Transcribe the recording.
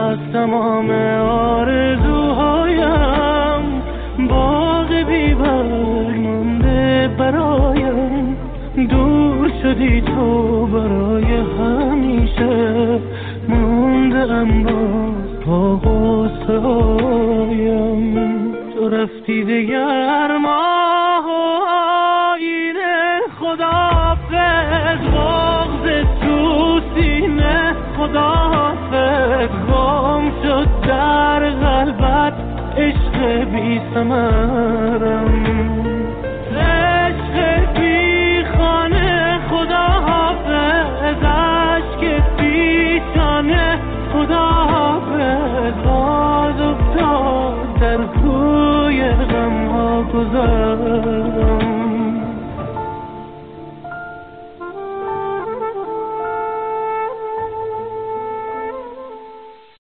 از تمام آرزوهایم، باغ بی برگ مونده برایم. دور شدی تو برای همیشه، مونده ام با غصه هایم. تو رفتی دگر ماه و آینه، خداحافظ بغض تو سینه، خداحافظ گم شد در قلبت عشق بی ثمرم، عشق بی خانه. خداحافظ عشق پیشانه، خداحافظ باز افتاد در کوی غم ها گذر.